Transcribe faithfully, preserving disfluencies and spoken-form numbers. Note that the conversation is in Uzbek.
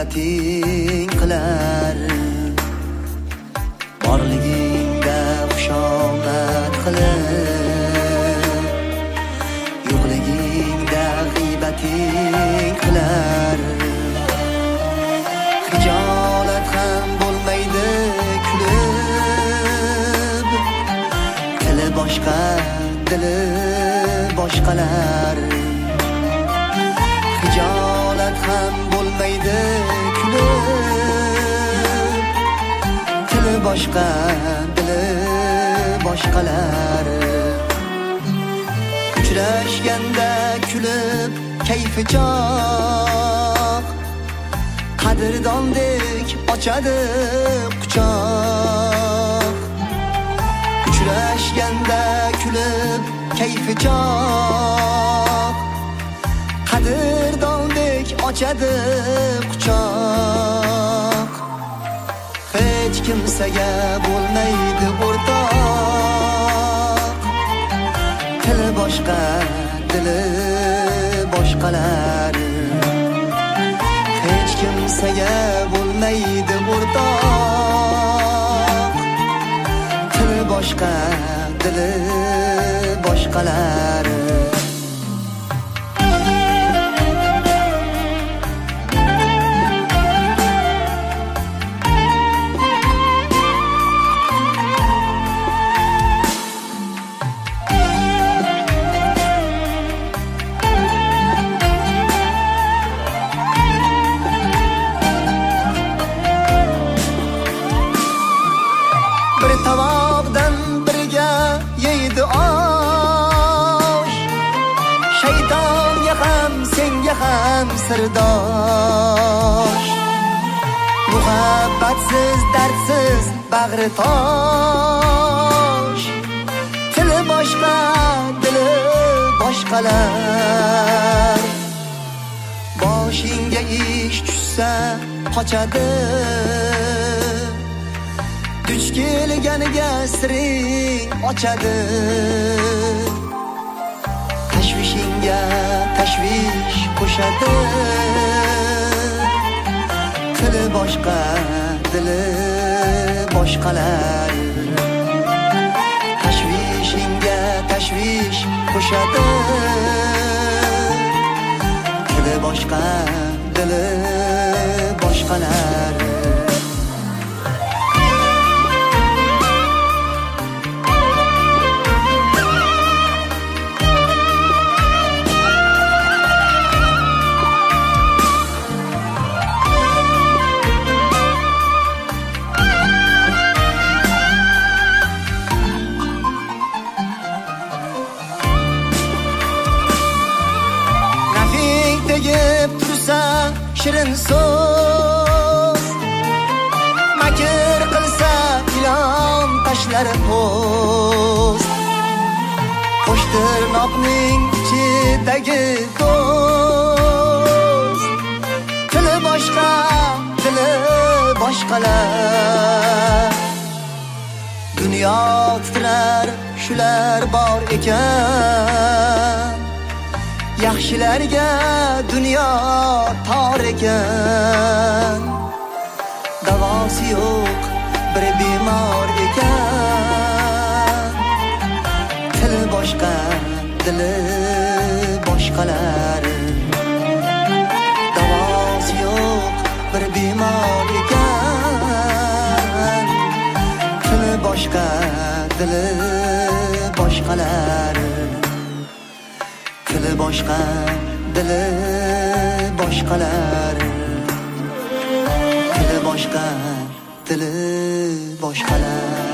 g'iybating qilar, borligingda xushomad qilib, yo'qligingda g'iybating qilar. Hijolat ham bo'lmaydi kulib, tili boshqa, dili boshqalar. Hijolat ham bo'lmaydi kulib, tili boshqa, dili boshqalar. Uchrashganda kulib kayfi chog', qadrdondek ochadi quchoq. Uchrashganda kulib kayfi chog', qadrdondek ochadi quchoq. Hech kimsaga bo'lmaydi o'rtoq, tili boshqa, dili boshqalar. Hech kimsaga bo'lmaydi o'rtoq, tili boshqa, dili boshqalar. Tavobdan birga yeydi osh, shaytonga ham senga ham sirdosh. Muhabbatsiz dardsiz bag'ri tosh, tili boshqa, dili boshqalar. Boshingga ish tushsa qochadi, duch kelganiga siring ochadi. Tashvishingga tashvish qo'shadi, tili boshqa, dili boshqalar. Tashvishingga tashvish qo'shadi, tili boshqa, dili boshqalar. Tegib tursa shirin so'z, makr qilsa ilon tashlar po'st. Qo'sh tirnoqning ichidagi do'st, tili boshqa, dili boshqalar. Dunyo titrar shular bor ekan, yaxshilarga dunyo tor ekan. Davosi yo'q bir bemor ekan, tili boshqa, dili boshqalar. Davosi yo'q bir bemor ekan, tili boshqa, dili boshqalar. Tili boshqa, dili boshqalar. Tili boshqa, dili boshqalar.